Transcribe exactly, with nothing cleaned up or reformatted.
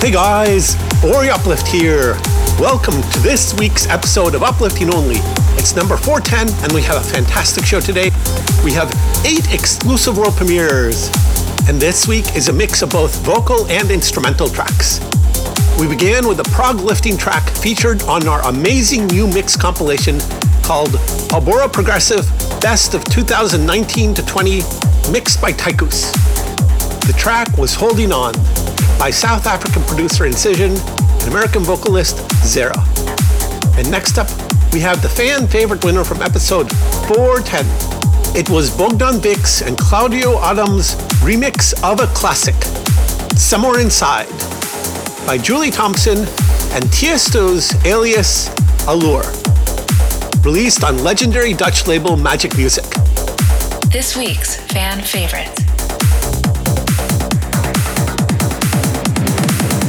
Hey guys, Ori Uplift here. Welcome to this week's episode of Uplifting Only. It's number four ten and we have a fantastic show today. We have eight exclusive world premieres. And this week is a mix of both vocal and instrumental tracks. We began with a prog lifting track featured on our amazing new mix compilation called Albora Progressive Best of two thousand nineteen to twenty, mixed by Tychus. The track was Holding On by South African producer Incision and American vocalist Zara. And next up, we have the fan favorite winner from episode four ten. It was Bogdan Vix and Claudio Adam's remix of a classic, Somewhere Inside, by Julie Thompson and Tiesto's alias Allure, released on legendary Dutch label Magic Music. This week's fan favorite.